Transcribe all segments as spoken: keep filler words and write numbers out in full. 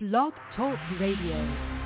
Blog Talk Radio.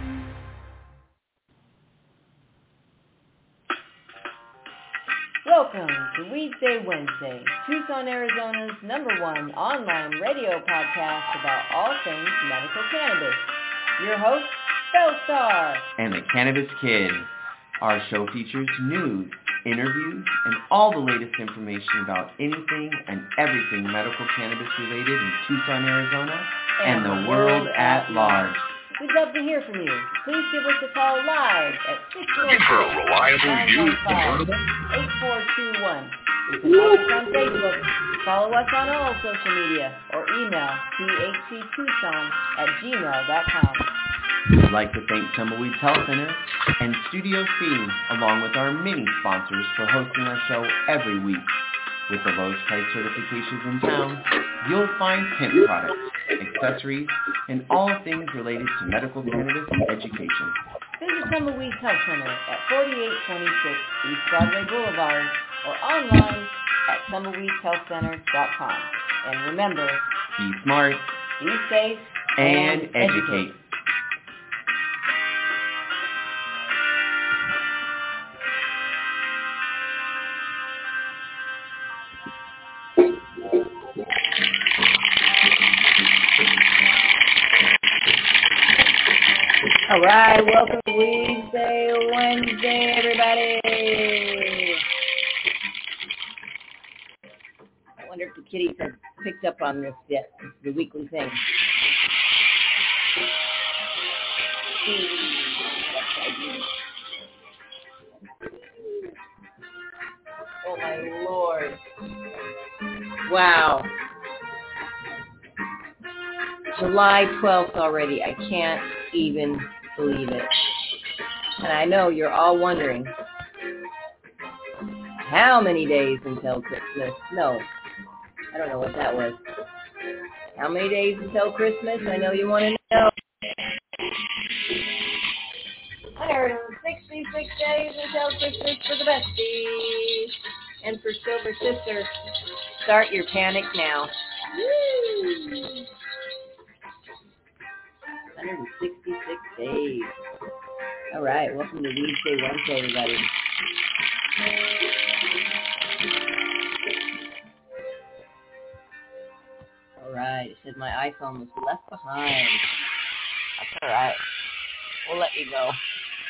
Welcome to Weedsday Wednesday, Tucson, Arizona's number one online radio podcast about all things medical cannabis. Your host, Bellstar. And the Cannabis Kid. Our show features news, interviews, and all the latest information about anything and everything medical cannabis related in Tucson, Arizona, and, and the world at large. We'd love to hear from you. Please give us a call live at six four six, nine one five, eight four two one. You can like us on Facebook, follow us on all social media, or email t h c tucson at gmail dot com. We'd like to thank Tumbleweeds Health Center and Studio C, along with our many sponsors, for hosting our show every week. With the lowest price certifications in town, you'll find hemp products, accessories, and all things related to medical cannabis and education. Visit Tumbleweeds Health Center at forty-eight twenty-six East Broadway Boulevard or online at tumbleweeds health center dot com. And remember, be smart, be safe, and, and educate. educate. All right, welcome to Weedsday Wednesday, everybody. I wonder if the kitties have picked up on this yet. It's the weekly thing. Oh, my Lord. Wow. July twelfth already. I can't even believe it. And I know you're all wondering, how many days until Christmas? No, I don't know what that was. How many days until Christmas? I know you want to know. one hundred sixty-six days until Christmas for the besties. And for Silver Sister, start your panic now. Woo! one hundred sixty-six days. All right, welcome to Weedsday Wednesday, everybody. All right, it said my iPhone was left behind. That's all right. We'll let you go.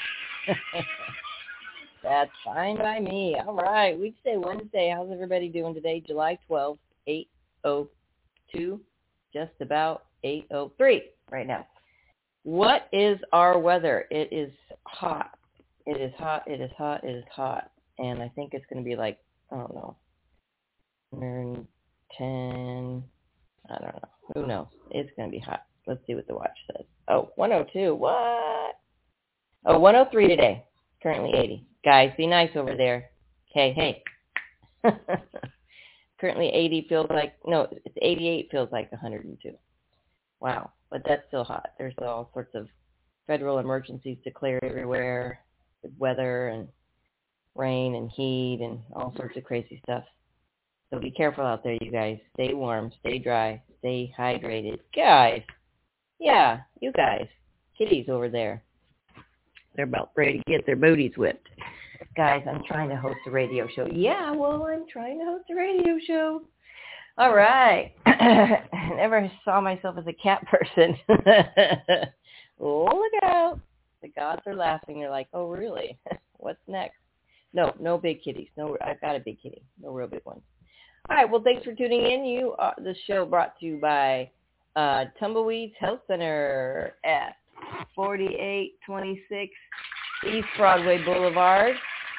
That's fine by me. All right, Weedsday Wednesday. How's everybody doing today? July twelfth, eight oh two, just about eight oh three right now. What is our weather? It is hot. It is hot. It is hot. It is hot. And I think it's going to be like, I don't know, one hundred ten. I don't know. Who knows? It's going to be hot. Let's see what the watch says. Oh, one oh two. What? Oh, one oh three today. Currently eighty. Guys, be nice over there. Hey, hey. Currently eighty feels like, no, it's eighty-eight feels like one hundred two. Wow, but that's still hot. There's all sorts of federal emergencies declared everywhere with weather and rain and heat and all sorts of crazy stuff. So be careful out there, you guys. Stay warm, stay dry, stay hydrated. Guys, yeah, you guys, kitties over there. They're about ready to get their booties whipped. Guys, I'm trying to host a radio show. Yeah, well, I'm trying to host a radio show. All right. I never saw myself as a cat person. Oh, look out. The gods are laughing. They're like, oh, really? What's next? No, no big kitties. No, I've got a big kitty. No real big ones. All right. Well, thanks for tuning in. You, uh, the show brought to you by uh, Tumbleweeds Health Center at forty-eight twenty-six East Broadway Boulevard.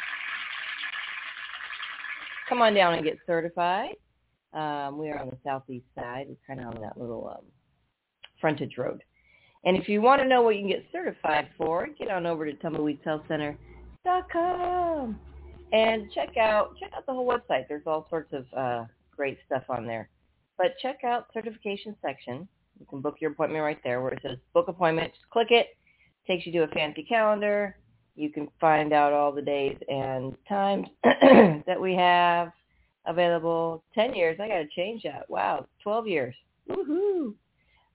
Come on down and get certified. Um, we are on the southeast side. We're kind of on that little um, frontage road. And if you want to know what you can get certified for, get on over to tumbleweeds health center dot com and check out check out the whole website. There's all sorts of uh, great stuff on there. But check out certification section. You can book your appointment right there where it says book appointment. Just click it. Takes you to a fancy calendar. You can find out all the days and times that we have available. ten years. I got to change that. Wow. twelve years. Woohoo.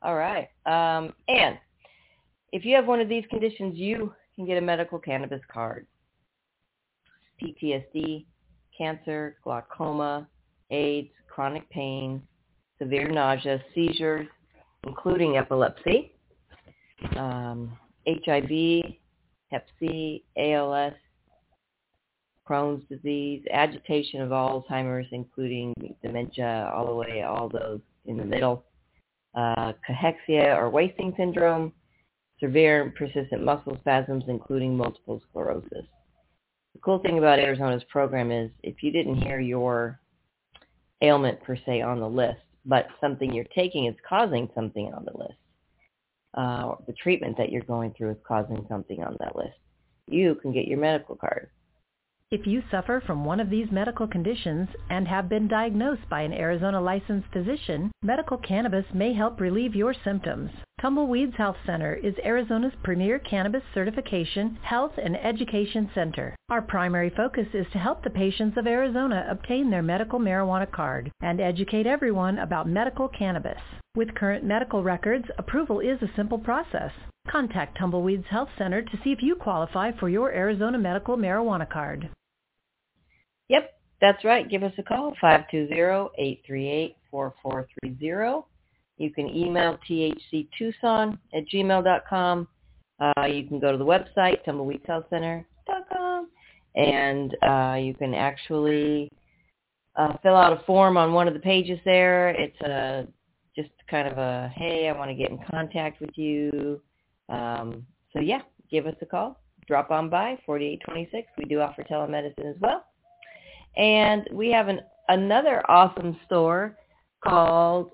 All right. Um, and if you have one of these conditions, you can get a medical cannabis card. P T S D, cancer, glaucoma, AIDS, chronic pain, severe nausea, seizures, including epilepsy, um, H I V, Hep C, A L S, Crohn's disease, agitation of Alzheimer's, including dementia, all the way, all those in the middle, uh, cachexia or wasting syndrome, severe and persistent muscle spasms, including multiple sclerosis. The cool thing about Arizona's program is if you didn't hear your ailment per se on the list, but something you're taking is causing something on the list, uh, the treatment that you're going through is causing something on that list, you can get your medical card. If you suffer from one of these medical conditions and have been diagnosed by an Arizona licensed physician, medical cannabis may help relieve your symptoms. Tumbleweeds Health Center is Arizona's premier cannabis certification, health, and education center. Our primary focus is to help the patients of Arizona obtain their medical marijuana card and educate everyone about medical cannabis. With current medical records, approval is a simple process. Contact Tumbleweeds Health Center to see if you qualify for your Arizona medical marijuana card. Yep, that's right. Give us a call, five two zero, eight three eight, four four three zero. You can email t h c tucson at gmail dot com. Uh, you can go to the website, tumbleweeds health center dot com, and uh, you can actually uh, fill out a form on one of the pages there. It's a, just kind of a, hey, I want to get in contact with you. Um, so, yeah, give us a call. Drop on by, forty-eight twenty-six. We do offer telemedicine as well. And we have an another awesome store called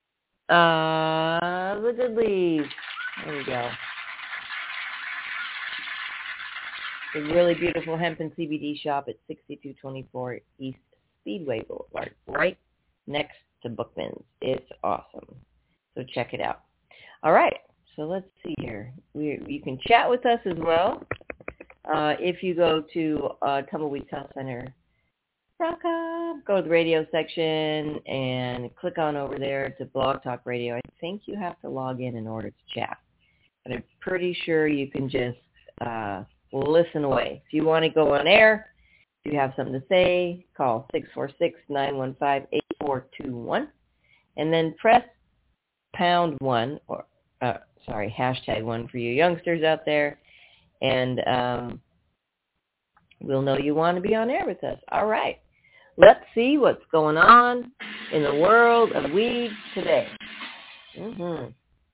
uh, The Good Leaf. There we go. A really beautiful hemp and C B D shop at sixty-two twenty-four East Speedway Boulevard, right next to Bookman's. It's awesome. So check it out. All right. So let's see here. We, you can chat with us as well. Uh, if you go to uh, Tumbleweeds Health Center, go to the radio section and click on over there to Blog Talk Radio. I think you have to log in in order to chat. But I'm pretty sure you can just uh, listen away. If you want to go on air, if you have something to say, call six four six, nine one five, eight four two one. And then press pound one, or uh, sorry, hashtag one for you youngsters out there. And um, we'll know you want to be on air with us. All right. Let's see what's going on in the world of weed today. Mm-hmm.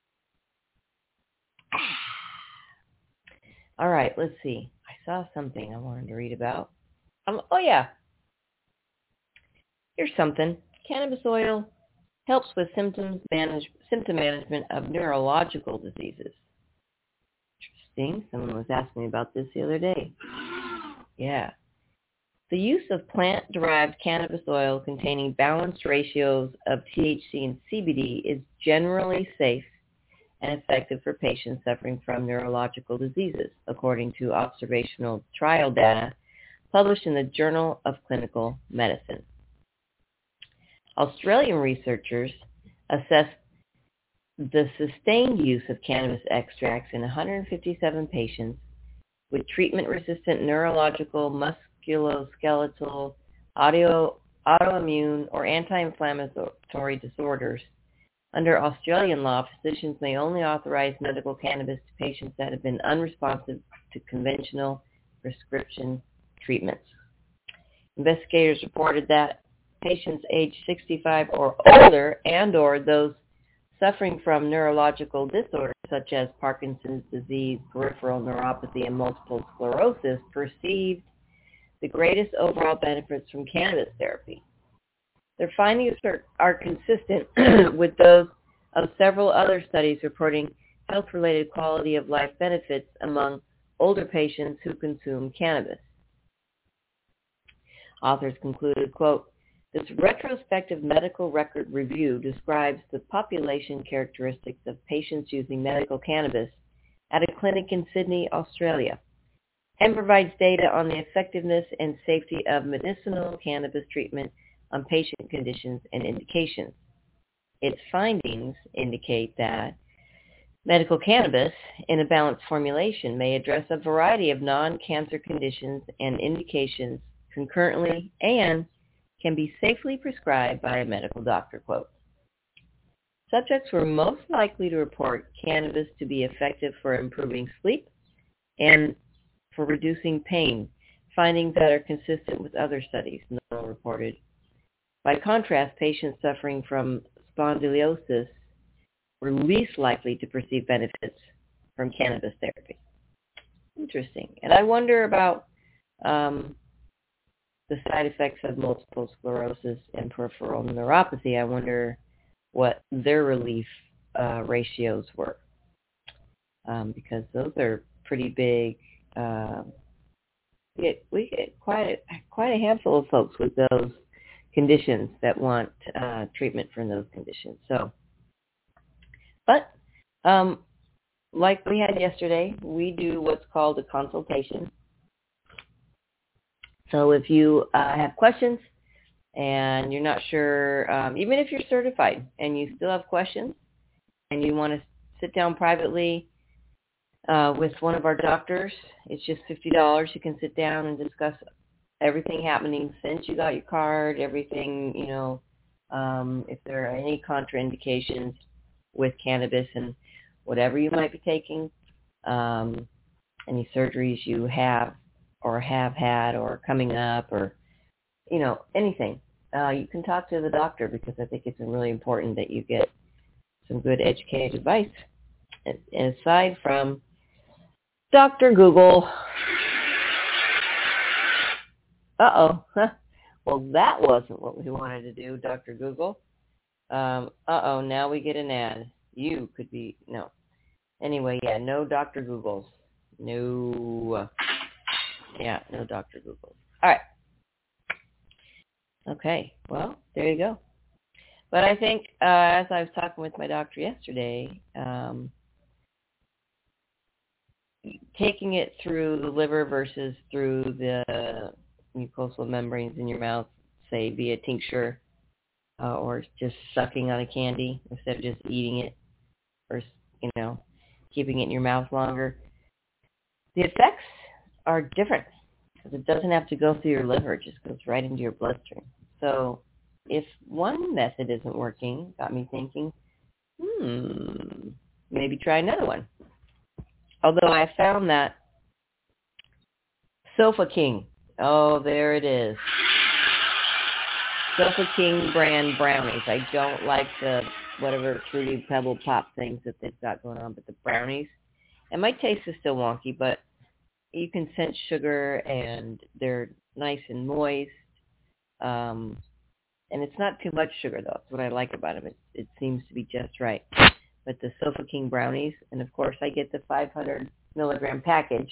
All right, let's see. I saw something I wanted to read about. Um, oh, yeah. Here's something. Cannabis oil helps with symptoms manage, symptom management of neurological diseases. Interesting. Someone was asking me about this the other day. Yeah. The use of plant-derived cannabis oil containing balanced ratios of T H C and C B D is generally safe and effective for patients suffering from neurological diseases, according to observational trial data published in the Journal of Clinical Medicine. Australian researchers assessed the sustained use of cannabis extracts in one hundred fifty-seven patients with treatment-resistant neurological, musculoskeletal, audio, autoimmune, or anti-inflammatory disorders. Under Australian law, physicians may only authorize medical cannabis to patients that have been unresponsive to conventional prescription treatments. Investigators reported that patients aged sixty-five or older and or those suffering from neurological disorders such as Parkinson's disease, peripheral neuropathy, and multiple sclerosis perceived the greatest overall benefits from cannabis therapy. Their findings are, are consistent with those of several other studies reporting health-related quality of life benefits among older patients who consume cannabis. Authors concluded, quote, this retrospective medical record review describes the population characteristics of patients using medical cannabis at a clinic in Sydney, Australia, and provides data on the effectiveness and safety of medicinal cannabis treatment on patient conditions and indications. its findings indicate that medical cannabis in a balanced formulation may address a variety of non-cancer conditions and indications concurrently and can be safely prescribed by a medical doctor, quote. Subjects were most likely to report cannabis to be effective for improving sleep and for reducing pain, findings that are consistent with other studies, Noel reported. By contrast, patients suffering from spondylosis were least likely to perceive benefits from cannabis therapy. Interesting. And I wonder about um, the side effects of multiple sclerosis and peripheral neuropathy. I wonder what their relief uh, ratios were, um, because those are pretty big. Uh, we get, we get quite a, quite a handful of folks with those conditions that want uh, treatment for those conditions. So, but um, like we had yesterday, we do what's called a consultation. So if you uh, have questions and you're not sure, um, even if you're certified and you still have questions and you want to sit down privately uh, with one of our doctors, it's just fifty dollars. You can sit down and discuss everything happening since you got your card, everything, you know, um, if there are any contraindications with cannabis and whatever you might be taking, um, any surgeries you have or have had or coming up or, you know, anything. Uh, you can talk to the doctor because I think it's really important that you get some good educated advice. And, and aside from Doctor Google, uh-oh, well, that wasn't what we wanted to do, Doctor Google. Um, uh-oh, now we get an ad. You could be, no. Anyway, yeah, no Doctor Googles. No, yeah, no Doctor Googles. All right. Okay, well, there you go. But I think, uh, as I was talking with my doctor yesterday, um, taking it through the liver versus through the mucosal membranes in your mouth, say via tincture, uh, or just sucking on a candy instead of just eating it, or, you know, keeping it in your mouth longer, the effects are different because it doesn't have to go through your liver. It just goes right into your bloodstream. So if one method isn't working, got me thinking, hmm, maybe try another one. Although I found that Sofa King, oh, there it is. Sofa King brand brownies. I don't like the whatever Fruity Pebble Pop things that they've got going on, but the brownies. And my taste is still wonky, but you can sense sugar, and they're nice and moist. Um, and it's not too much sugar, though. That's what I like about them. It, it seems to be just right. But the Sofa King brownies, and of course I get the five hundred milligram package.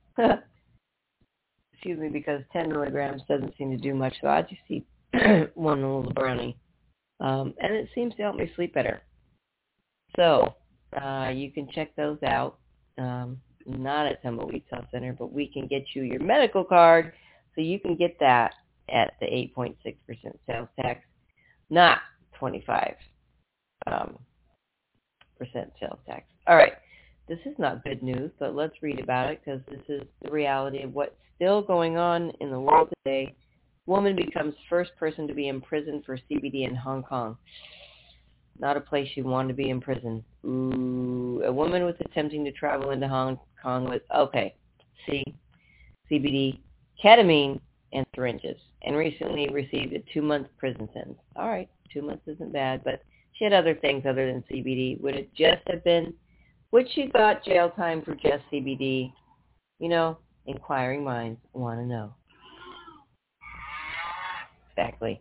Excuse me, because ten milligrams doesn't seem to do much, so I just eat one little brownie. Um, and it seems to help me sleep better. So uh, you can check those out. Um, not at Tumbleweed Health Center, but we can get you your medical card so you can get that at the eight point six percent sales tax, not twenty-five um, percent sales tax. All right. This is not good news, but let's read about it because this is the reality of what's still going on in the world today. Woman becomes first person to be imprisoned for C B D in Hong Kong. Not a place you want to be in prison. Ooh, a woman was attempting to travel into Hong Kong with, okay, see, C B D, ketamine, and syringes, and recently received a two-month prison sentence. All right, two months isn't bad, but she had other things other than C B D. Would it just have been, would she got jail time for just C B D? You know, inquiring minds want to know. Exactly.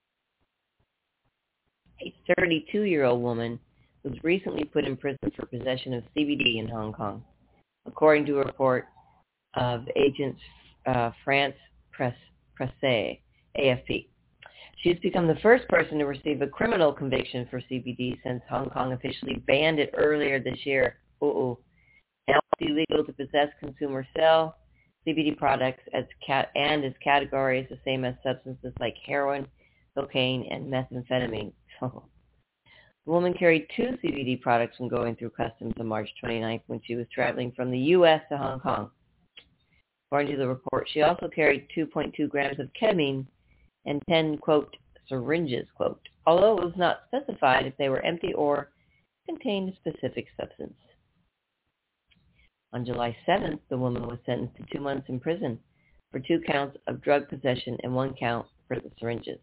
A thirty-two-year-old woman was recently put in prison for possession of C B D in Hong Kong, according to a report of Agence uh, France Presse, Presse, A F P. She's become the first person to receive a criminal conviction for C B D since Hong Kong officially banned it earlier this year. Uh-oh. Now it's illegal to possess, consume, or sell C B D products as cat and its category is the same as substances like heroin, cocaine, and methamphetamine. So, The woman carried two C B D products when going through customs on March twenty-ninth when she was traveling from the U S to Hong Kong. According to the report, she also carried two point two grams of ketamine and ten, quote, syringes, quote, although it was not specified if they were empty or contained a specific substance. On July seventh, the woman was sentenced to two months in prison for two counts of drug possession and one count for the syringes.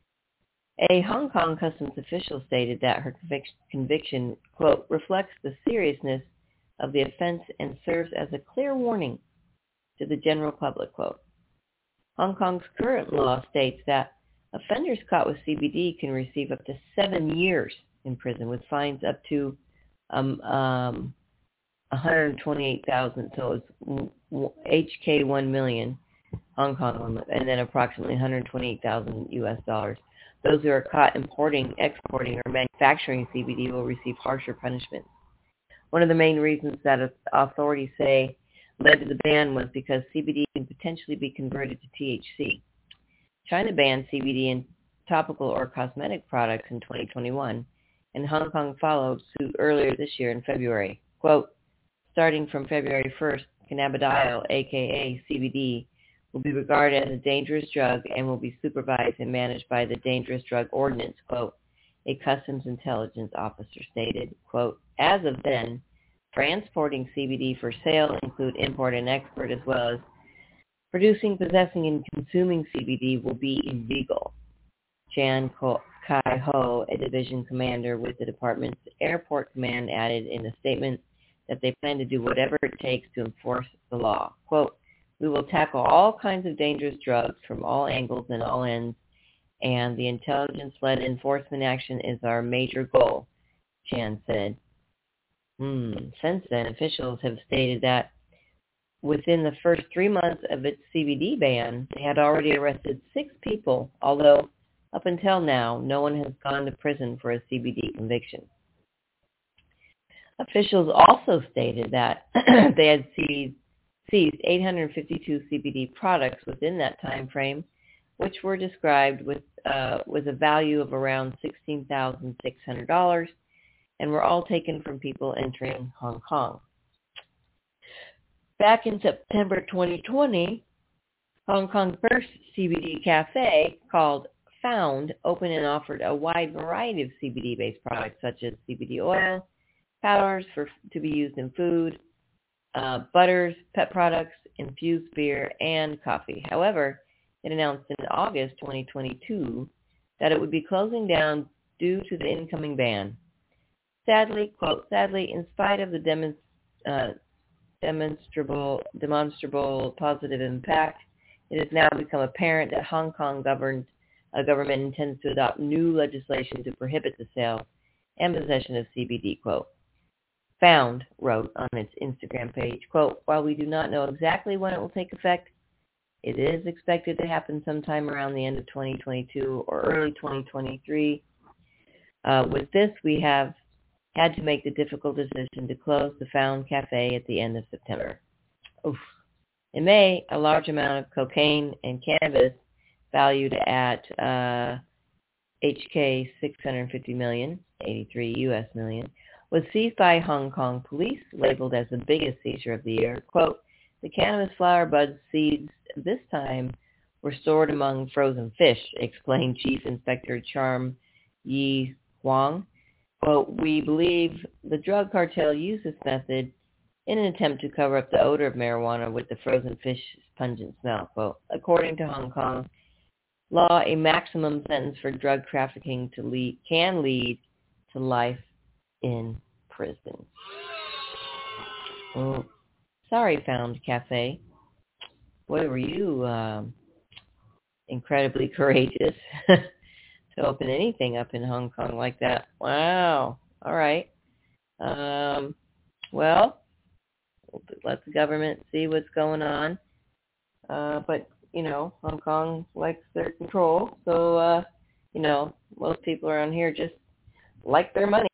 A Hong Kong customs official stated that her convic- conviction, quote, reflects the seriousness of the offense and serves as a clear warning to the general public, quote. Hong Kong's current law states that offenders caught with C B D can receive up to seven years in prison with fines up to um, um, one hundred twenty-eight thousand dollars, so it's H K one million Hong Kong, and then approximately one hundred twenty-eight thousand U S dollars. Those who are caught importing, exporting, or manufacturing C B D will receive harsher punishments. One of the main reasons that authorities say led to the ban was because C B D can potentially be converted to T H C. China banned C B D in topical or cosmetic products in twenty twenty-one, and Hong Kong followed suit earlier this year in February. Quote, starting from February first, cannabidiol, aka C B D, will be regarded as a dangerous drug and will be supervised and managed by the Dangerous Drug Ordinance, quote, a customs intelligence officer stated, quote, as of then, transporting C B D for sale include import and export as well as producing, possessing, and consuming C B D will be illegal. Chan Kai-ho, a division commander with the department's airport command, added in a statement that they plan to do whatever it takes to enforce the law. Quote, we will tackle all kinds of dangerous drugs from all angles and all ends, and the intelligence-led enforcement action is our major goal, Chan said. Hmm. Since then, officials have stated that within the first three months of its C B D ban, they had already arrested six people, although up until now, no one has gone to prison for a C B D conviction. Officials also stated that they had seized, seized eight hundred fifty-two C B D products within that time frame, which were described with uh, with a value of around sixteen thousand six hundred dollars, and were all taken from people entering Hong Kong. Back in September twenty twenty, Hong Kong's first C B D cafe, called Found, opened and offered a wide variety of C B D-based products such as C B D oil, powders for to be used in food, uh, butters, pet products, infused beer, and coffee. However, it announced in August twenty twenty-two that it would be closing down due to the incoming ban. Sadly, quote, sadly, in spite of the demonst- uh, demonstrable, demonstrable positive impact, it has now become apparent that Hong Kong governed, uh, government intends to adopt new legislation to prohibit the sale and possession of C B D, quote. Found wrote on its Instagram page, quote, while we do not know exactly when it will take effect, it is expected to happen sometime around the end of twenty twenty-two or early twenty twenty-three. Uh, with this, we have had to make the difficult decision to close the Found Cafe at the end of September. Oof. In May, a large amount of cocaine and cannabis valued at uh, H K six hundred fifty million, eighty-three U S million, was seized by Hong Kong police, labeled as the biggest seizure of the year. Quote, the cannabis flower buds seeds this time were stored among frozen fish, explained Chief Inspector Charm Yi Huang. Quote, we believe the drug cartel used this method in an attempt to cover up the odor of marijuana with the frozen fish's pungent smell. Quote, according to Hong Kong law, a maximum sentence for drug trafficking to lead, can lead to life in prison. Well, sorry, Found Cafe. Boy, were you um, incredibly courageous to open anything up in Hong Kong like that. Wow. All right. Um, well, let the government see what's going on. Uh, but, you know, Hong Kong likes their control. So, uh, you know, most people around here just like their money.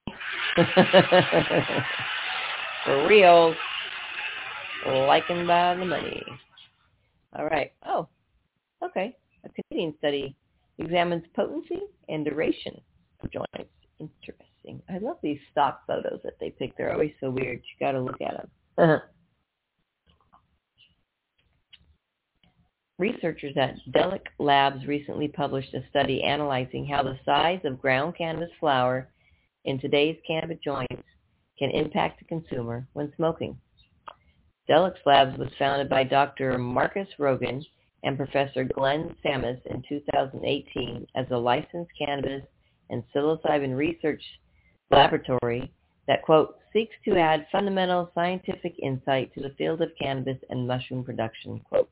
For real. Liking by the money. All right. Oh, okay. A Canadian study examines potency and duration of joints. Interesting. interesting. I love these stock photos that they pick. They're always so weird. You got to look at them. Researchers at Delic Labs recently published a study analyzing how the size of ground cannabis flower in today's cannabis joints can impact the consumer when smoking. Delic Labs was founded by Doctor Marcus Rogan and Professor Glenn Samus in two thousand eighteen as a licensed cannabis and psilocybin research laboratory that, quote, seeks to add fundamental scientific insight to the field of cannabis and mushroom production, quote.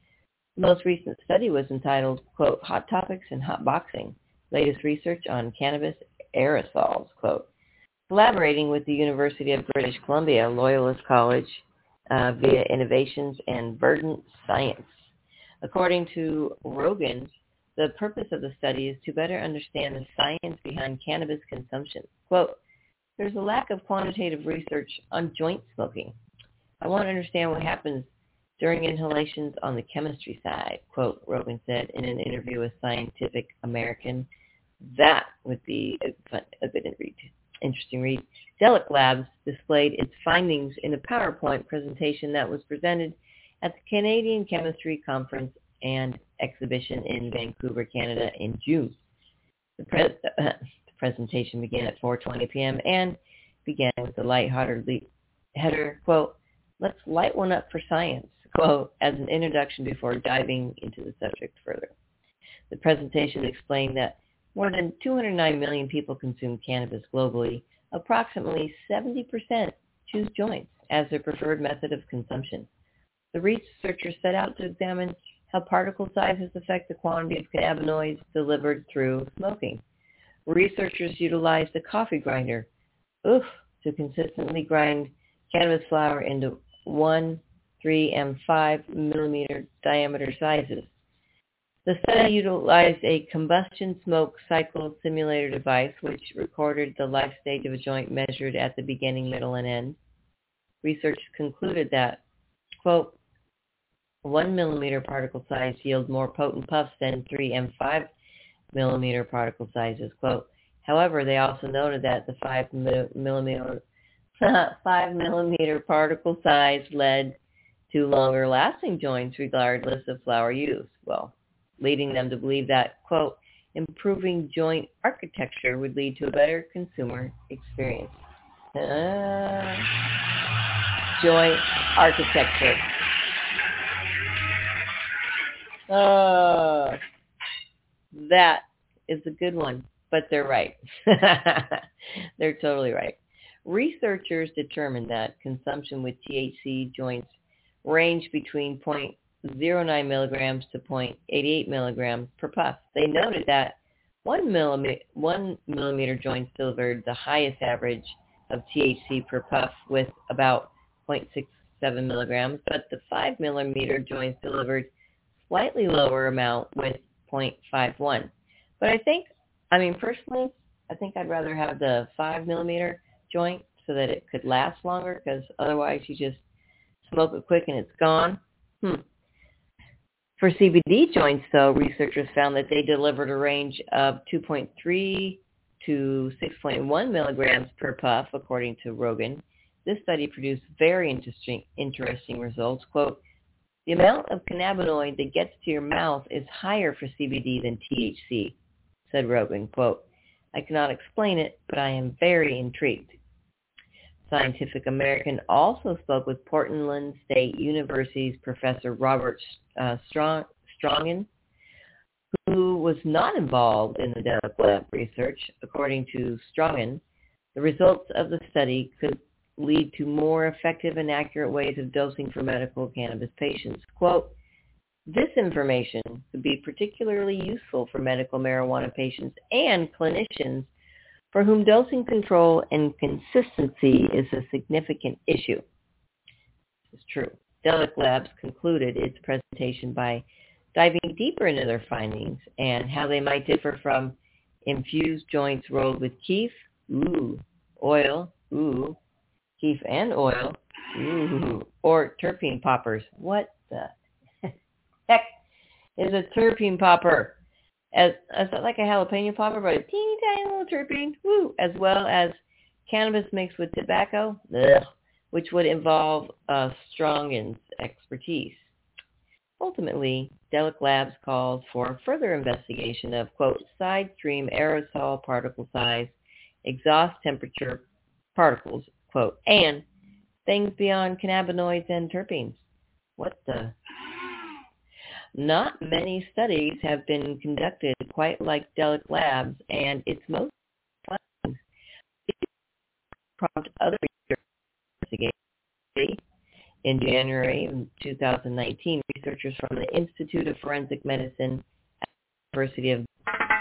The most recent study was entitled, quote, Hot Topics and Hot Boxing, latest research on cannabis aerosols, quote. Collaborating with the University of British Columbia, Loyalist College, uh, via Innovations and Verdant Science. According to Rogan, the purpose of the study is to better understand the science behind cannabis consumption. Quote, there's a lack of quantitative research on joint smoking. I want to understand what happens during inhalations on the chemistry side, quote, Rogan said in an interview with Scientific American. That would be a, fun, a good read, interesting read. Delic Labs displayed its findings in a PowerPoint presentation that was presented at the Canadian Chemistry Conference and Exhibition in Vancouver, Canada in June. The, pre- uh, the presentation began at four twenty p.m. and began with the lighthearted header, quote, let's light one up for science, quote, as an introduction before diving into the subject further. The presentation explained that more than two hundred nine million people consume cannabis globally. Approximately seventy percent choose joints as their preferred method of consumption. The researchers set out to examine how particle sizes affect the quantity of cannabinoids delivered through smoking. Researchers utilized a coffee grinder, oof, to consistently grind cannabis flower into one, three, and five millimeter diameter sizes. The study utilized a combustion smoke cycle simulator device which recorded the life stage of a joint measured at the beginning, middle, and end. Research concluded that, quote, one millimeter particle size yield more potent puffs than three and five millimeter particle sizes, quote. However, they also noted that the five millimeter five millimeter particle size led to longer lasting joints regardless of flower use, well, leading them to believe that, quote, improving joint architecture would lead to a better consumer experience. Uh, joint architecture. Uh, that is a good one, but they're right. They're totally right. Researchers determined that consumption with T H C joints range between zero point zero nine milligrams to zero point eight eight milligrams per puff. They noted that one millimeter, one millimeter joints delivered the highest average of T H C per puff with about zero point six seven milligrams, but the five millimeter joints delivered slightly lower amount with zero point five one. But I think, I mean, personally, I think I'd rather have the five millimeter joint so that it could last longer, because otherwise you just smoke it quick and it's gone. Hmm. For C B D joints, though, researchers found that they delivered a range of two point three to six point one milligrams per puff, according to Rogan. This study produced very interesting, interesting results. Quote, the amount of cannabinoid that gets to your mouth is higher for C B D than T H C, said Rogan. Quote, I cannot explain it, but I am very intrigued. Scientific American also spoke with Portland State University's Professor Robert uh, Strong, Strongen, who was not involved in the Delic Lab research. According to Strongen, the results of the study could lead to more effective and accurate ways of dosing for medical cannabis patients. Quote, this information could be particularly useful for medical marijuana patients and clinicians for whom dosing control and consistency is a significant issue. This is true. Delic Labs concluded its presentation by diving deeper into their findings and how they might differ from infused joints rolled with keef, ooh, oil, ooh, keef and oil, ooh, or terpene poppers. What the heck is a terpene popper? as, as like a jalapeno popper, but a teeny tiny little terpene, woo, as well as cannabis mixed with tobacco, ugh, which would involve uh, Strongin's expertise. Ultimately, Delic Labs calls for further investigation of, quote, side stream aerosol particle size, exhaust temperature particles, quote, and things beyond cannabinoids and terpenes. What the? Not many studies have been conducted quite like Delic Labs, and its most findings prompt other investigations. In January of two thousand nineteen, researchers from the Institute of Forensic Medicine at the University of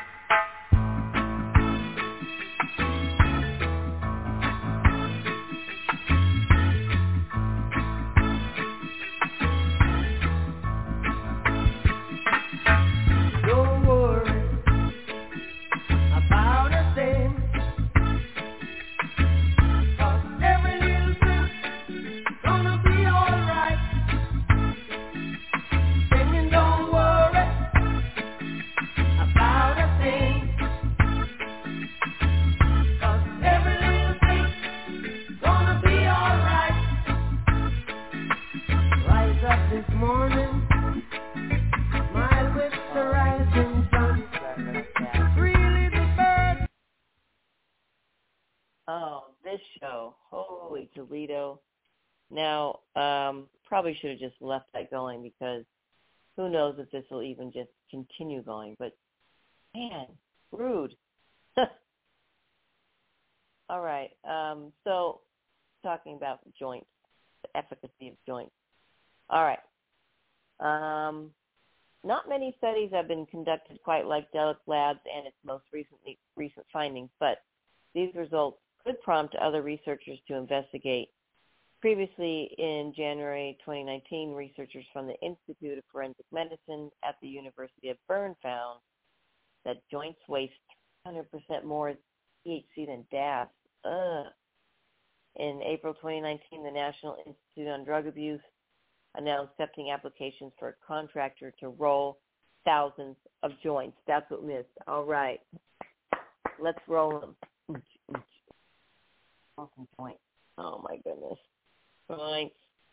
show. Holy Toledo. Now, um, probably should have just left that going because who knows if this will even just continue going. But, man, rude. All right. Um, so, talking about joints, the efficacy of joints. All right. Um, not many studies have been conducted quite like Delic Labs and its most recently recent findings, but these results could prompt other researchers to investigate. Previously, in January twenty nineteen, researchers from the Institute of Forensic Medicine at the University of Bern found that joints waste three hundred percent more T H C than D A S. Ugh. In April twenty nineteen, the National Institute on Drug Abuse announced accepting applications for a contractor to roll thousands of joints. That's what missed. All right. Let's roll them. Some joints. Oh, my goodness. Joints.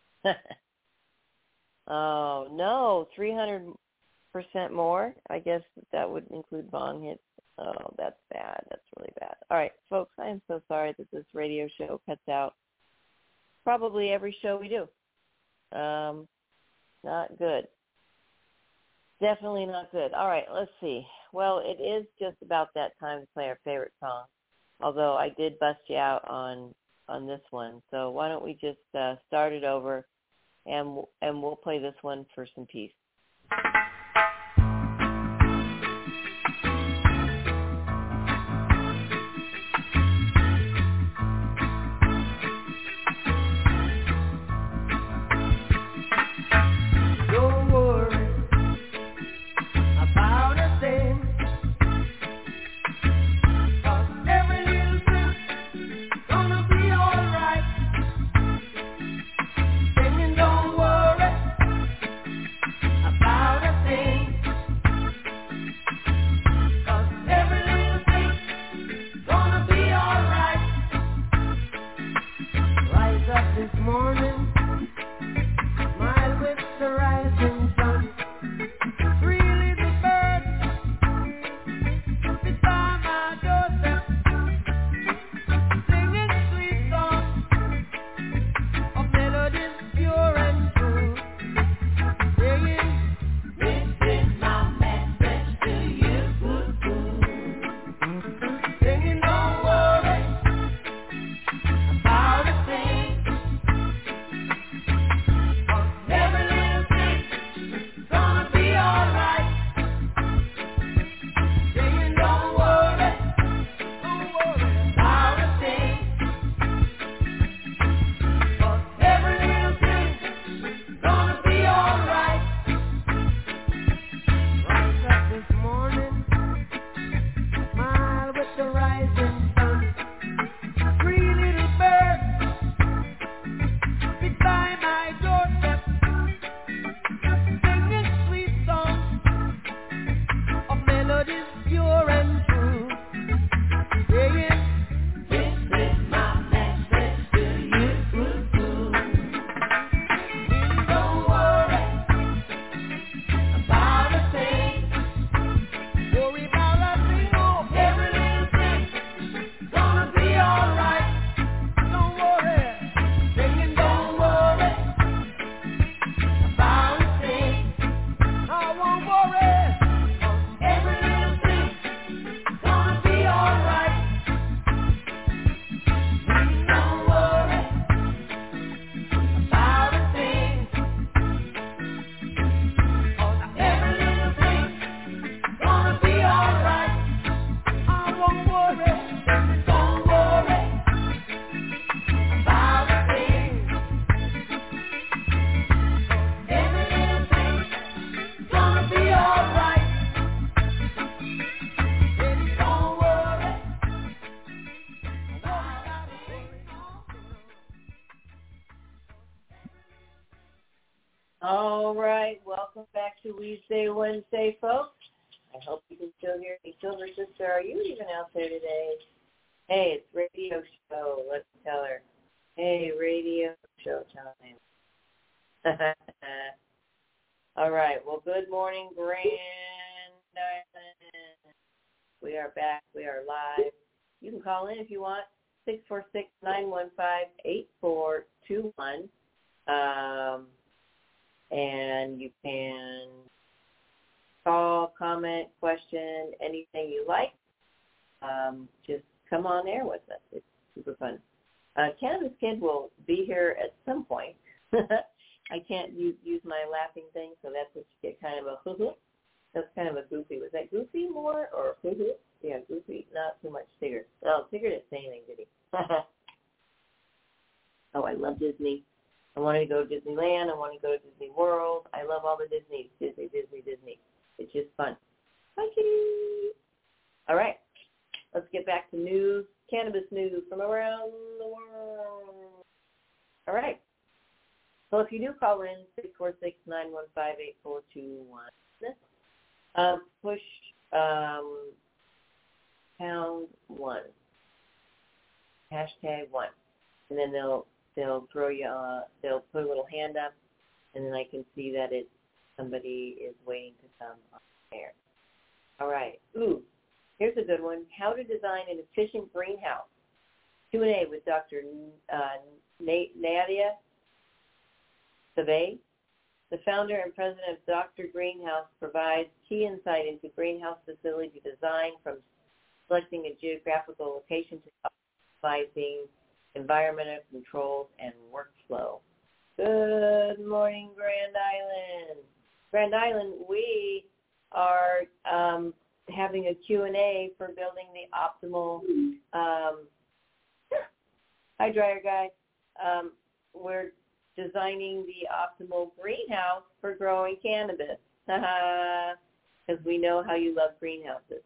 Oh, no. three hundred percent more. I guess that would include bong hits. Oh, that's bad. That's really bad. All right, folks, I am so sorry that this radio show cuts out probably every show we do. Um, not good. Definitely not good. All right, let's see. Well, it is just about that time to play our favorite song, although I did bust you out on, on this one. So why don't we just uh, start it over, and and we'll play this one for some peace. About All right, welcome back to Weedsday Wednesday, folks. I hope you can still hear me. Silver Sister, are you even out there today? Hey, it's radio show. Let's tell her. Hey, radio show time. All right, well, good morning, Grand Island. We are back. We are live. You can call in if you want, six four six, nine one five, eight four two one. Um, and you can call, comment, question, anything you like. Um, just come on air with us. It's super fun. Uh, Cannabis Kid will be here at some point. I can't use, use my laughing thing, so that's what you get, kind of a hoo-hoo. That's kind of a goofy. Was that goofy more or hoo-hoo? Yeah, goofy, not too much Tigger. Oh, Tigger didn't say anything, did he? Oh, I love Disney. I want to go to Disneyland. I want to go to Disney World. I love all the Disney, Disney, Disney, Disney. It's just fun. Hi, kitty. All right. Let's get back to news, cannabis news from around the world. All right. So if you do call in, six four six, nine one five, eight four two one, uh, push um, pound one, hashtag one, and then they'll they'll throw you, uh, they'll put a little hand up, and then I can see that it's somebody is waiting to come on air. All right. Ooh, here's a good one. How to design an efficient greenhouse. Q and A with Doctor Uh, Nadia Sabay, the founder and president of Doctor Greenhouse, provides key insight into greenhouse facility design, from selecting a geographical location to optimizing environmental controls and workflow. Good morning, Grand Island. Grand Island, we are um, having a Q and A for building the optimal, um, hi, dryer guy. Um, we're designing the optimal greenhouse for growing cannabis, because we know how you love greenhouses.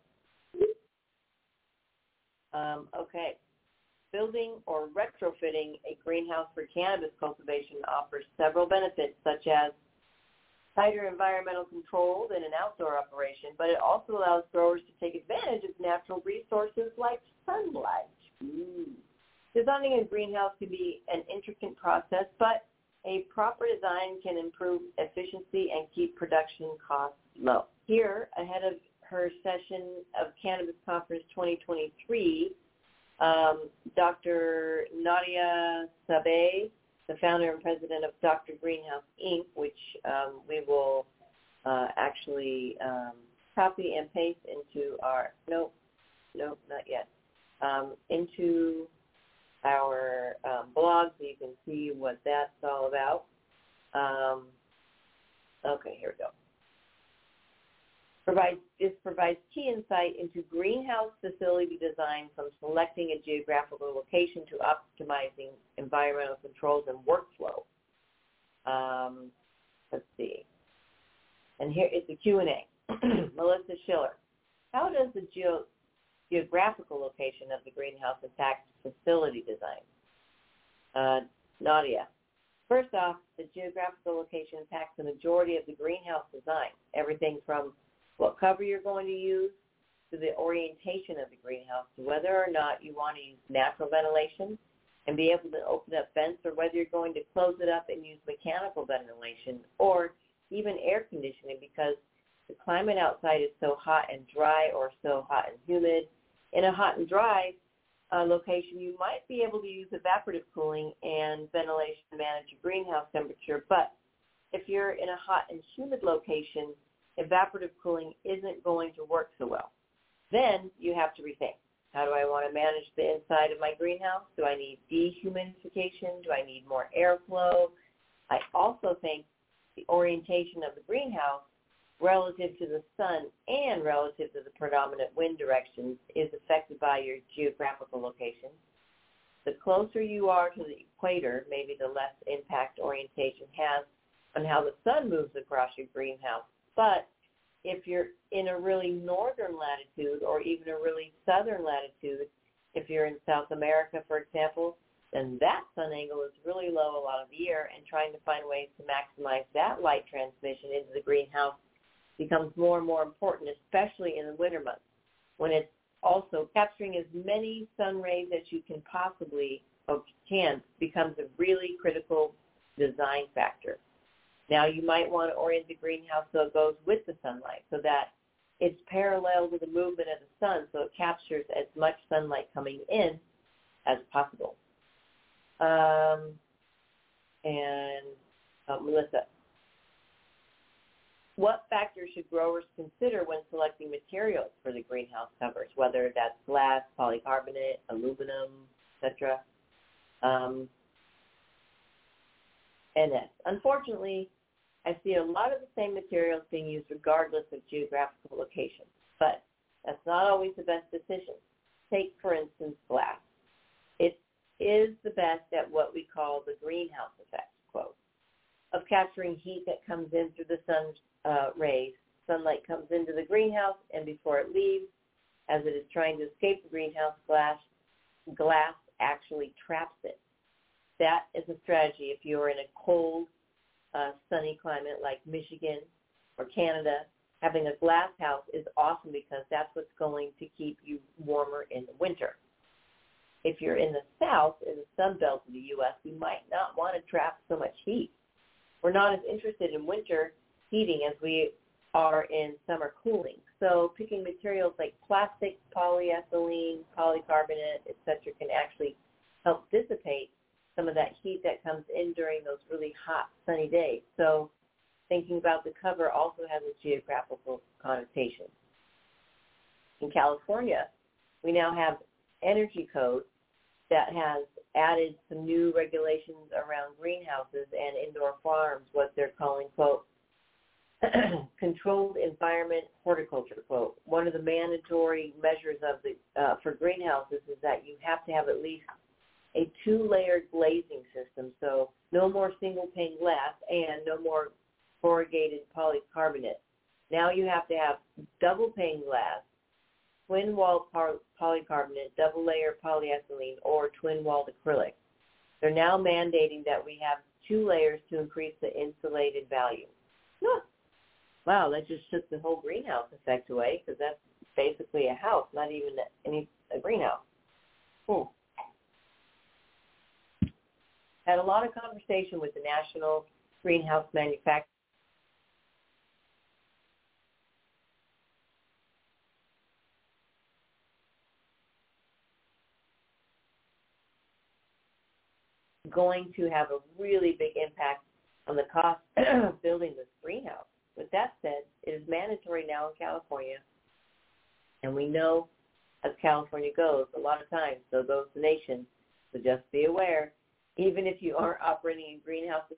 Um, okay. Building or retrofitting a greenhouse for cannabis cultivation offers several benefits, such as tighter environmental controls in an outdoor operation, but it also allows growers to take advantage of natural resources like sunlight. Mm. Designing a greenhouse can be an intricate process, but a proper design can improve efficiency and keep production costs low. Here, ahead of her session of Cannabis Conference twenty twenty-three, um, Doctor Nadia Sabay, the founder and president of Doctor Greenhouse, Incorporated, which um, we will uh, actually um, copy and paste into our, nope, nope, not yet, um, into our um, blog, so you can see what that's all about. Um, okay, here we go. Provides, this provides key insight into greenhouse facility design, from selecting a geographical location to optimizing environmental controls and workflow. Um, let's see. And here is the Q and A. Melissa Schiller. How does the geo geographical location of the greenhouse impact facility design? Uh, Nadia. First off, the geographical location impacts the majority of the greenhouse design, everything from what cover you're going to use to the orientation of the greenhouse, to whether or not you want to use natural ventilation and be able to open up vents, or whether you're going to close it up and use mechanical ventilation, or even air conditioning, because the climate outside is so hot and dry, or so hot and humid. In a hot and dry uh, location, you might be able to use evaporative cooling and ventilation to manage your greenhouse temperature, but if you're in a hot and humid location, evaporative cooling isn't going to work so well. Then you have to rethink. How do I want to manage the inside of my greenhouse? Do I need dehumidification? Do I need more airflow? I also think the orientation of the greenhouse relative to the sun and relative to the predominant wind directions is affected by your geographical location. The closer you are to the equator, maybe the less impact orientation has on how the sun moves across your greenhouse. But if you're in a really northern latitude, or even a really southern latitude, if you're in South America, for example, then that sun angle is really low a lot of the year, and trying to find ways to maximize that light transmission into the greenhouse becomes more and more important, especially in the winter months, when it's also capturing as many sun rays as you can possibly or can becomes a really critical design factor. Now, you might want to orient the greenhouse so it goes with the sunlight, so that it's parallel to the movement of the sun, so it captures as much sunlight coming in as possible. Um, and uh, Melissa, what factors should growers consider when selecting materials for the greenhouse covers, whether that's glass, polycarbonate, aluminum, et cetera? Um, N S. Unfortunately, I see a lot of the same materials being used regardless of geographical location, but that's not always the best decision. Take, for instance, glass. It is the best at what we call the greenhouse effect, quote, of capturing heat that comes in through the sun's uh, rays. Sunlight comes into the greenhouse, and before it leaves, as it is trying to escape the greenhouse, glass, glass actually traps it. That is a strategy if you're in a cold, uh, sunny climate like Michigan or Canada. Having a glass house is awesome because that's what's going to keep you warmer in the winter. If you're in the south, in the sun belt of the U S, we might not want to trap so much heat. We're not as interested in winter heating as we are in summer cooling. So picking materials like plastic, polyethylene, polycarbonate, et cetera, can actually help dissipate some of that heat that comes in during those really hot, sunny days. So thinking about the cover also has a geographical connotation. In California, we now have energy code that has added some new regulations around greenhouses and indoor farms, what they're calling, quote, controlled environment horticulture, quote. One of the mandatory measures of the uh, for greenhouses is that you have to have at least a two-layered glazing system, so no more single-pane glass and no more corrugated polycarbonate. Now you have to have double-pane glass, twin-walled polycarbonate, double-layer polyethylene, or twin-walled acrylic. They're now mandating that we have two layers to increase the insulated value. Huh. Wow, that just took the whole greenhouse effect away, because that's basically a house, not even any a greenhouse. Hmm. Had a lot of conversation with the National Greenhouse Manufacturer. Going to have a really big impact on the cost of building this greenhouse. With that said, it is mandatory now in California, and we know as California goes, a lot of times, so goes the nation. So just be aware, even if you aren't operating in greenhouses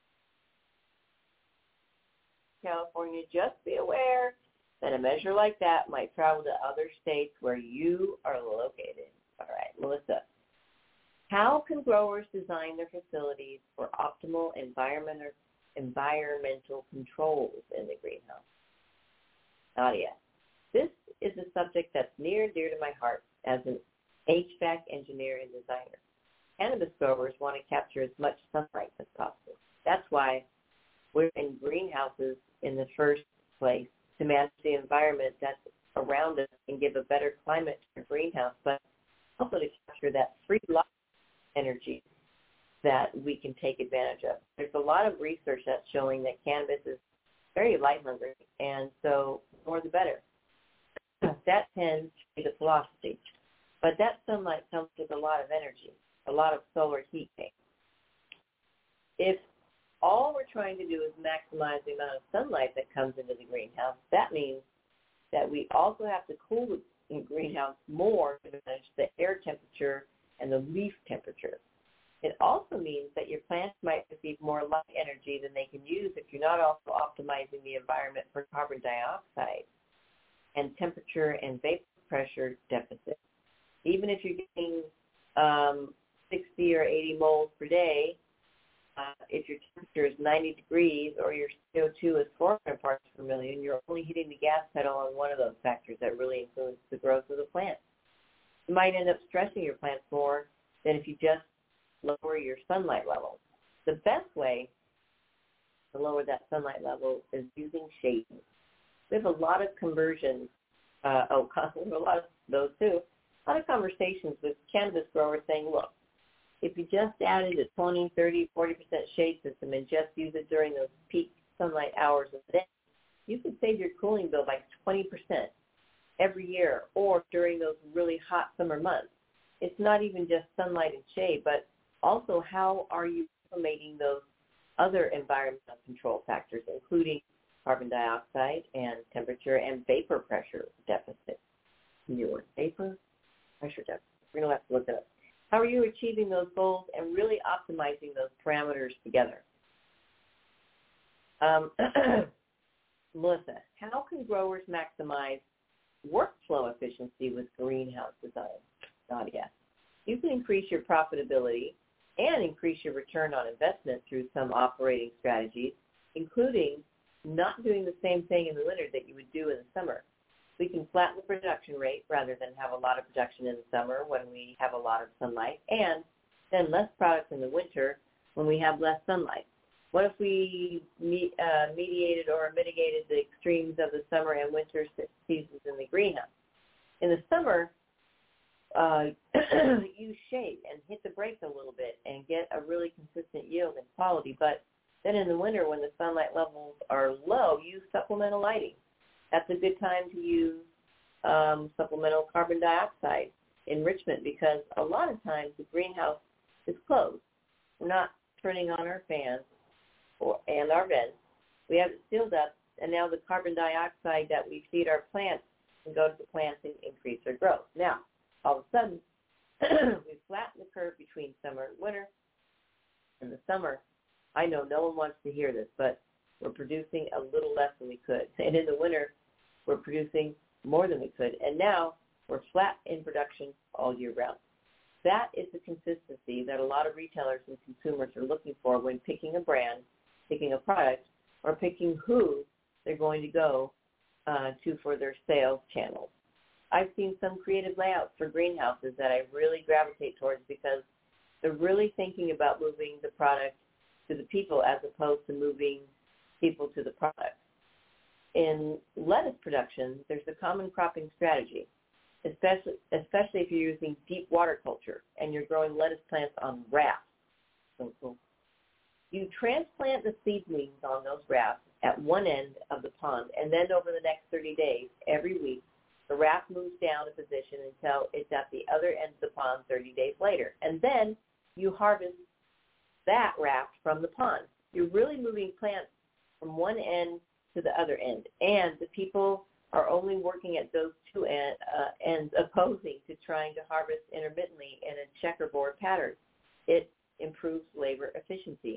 in California, just be aware that a measure like that might travel to other states where you are located. All right, Melissa. How can growers design their facilities for optimal environmental environmental controls in the greenhouse? Nadia, this is a subject that's near and dear to my heart as an H V A C engineer and designer. Cannabis growers want to capture as much sunlight as possible. That's why we're in greenhouses in the first place, to manage the environment that's around us and give a better climate to the greenhouse, but also to capture that free light energy that we can take advantage of. There's a lot of research that's showing that cannabis is very light hungry, and so more the better. That tends to be the philosophy. But that sunlight comes with a lot of energy, a lot of solar heat gain. If all we're trying to do is maximize the amount of sunlight that comes into the greenhouse, that means that we also have to cool the greenhouse more to manage the air temperature and the leaf temperature. It also means that your plants might receive more light energy than they can use if you're not also optimizing the environment for carbon dioxide and temperature and vapor pressure deficit. Even if you're getting um, sixty or eighty moles per day, uh, if your temperature is ninety degrees or your C O two is four hundred parts per million, you're only hitting the gas pedal on one of those factors that really influence the growth of the plant. You might end up stressing your plants more than if you just lower your sunlight level. The best way to lower that sunlight level is using shading. We have a lot of conversions, uh, oh, a lot of those too, a lot of conversations with cannabis growers saying, look, if you just added a twenty, thirty, forty percent shade system and just use it during those peak sunlight hours of the day, you could save your cooling bill by twenty percent every year or during those really hot summer months. It's not even just sunlight and shade, but also how are you implementing those other environmental control factors, including carbon dioxide and temperature and vapor pressure deficit. Your vapor pressure deficit. We're going to have to look it up. How are you achieving those goals and really optimizing those parameters together? Um, Melissa, how can growers maximize workflow efficiency with greenhouse design? Nadia, you can increase your profitability and increase your return on investment through some operating strategies, including not doing the same thing in the winter that you would do in the summer. We can flatten the production rate rather than have a lot of production in the summer when we have a lot of sunlight, and then less product in the winter when we have less sunlight. What if we me, uh, mediated or mitigated the extremes of the summer and winter seasons in the greenhouse? In the summer, uh, use shade and hit the brakes a little bit and get a really consistent yield and quality. But then in the winter, when the sunlight levels are low, use supplemental lighting. That's a good time to use um, supplemental carbon dioxide enrichment because a lot of times the greenhouse is closed. We're not turning on our fans or, and our vents. We have it sealed up, and now the carbon dioxide that we feed our plants can go to the plants and increase their growth. Now, all of a sudden, we flatten the curve between summer and winter. In the summer, I know no one wants to hear this, but we're producing a little less than we could. And in the winter, we're producing more than we could. And now we're flat in production all year round. That is the consistency that a lot of retailers and consumers are looking for when picking a brand, picking a product, or picking who they're going to go uh, to for their sales channels. I've seen some creative layouts for greenhouses that I really gravitate towards because they're really thinking about moving the product to the people as opposed to moving people to the product. In lettuce production, there's a common cropping strategy, especially especially if you're using deep water culture and you're growing lettuce plants on rafts. So cool. You transplant the seedlings on those rafts at one end of the pond, and then over the next thirty days, every week, the raft moves down a position until it's at the other end of the pond thirty days later. And then you harvest that raft from the pond. You're really moving plants from one end to the other end. And the people are only working at those two end, uh, ends opposing to trying to harvest intermittently in a checkerboard pattern. It improves labor efficiency.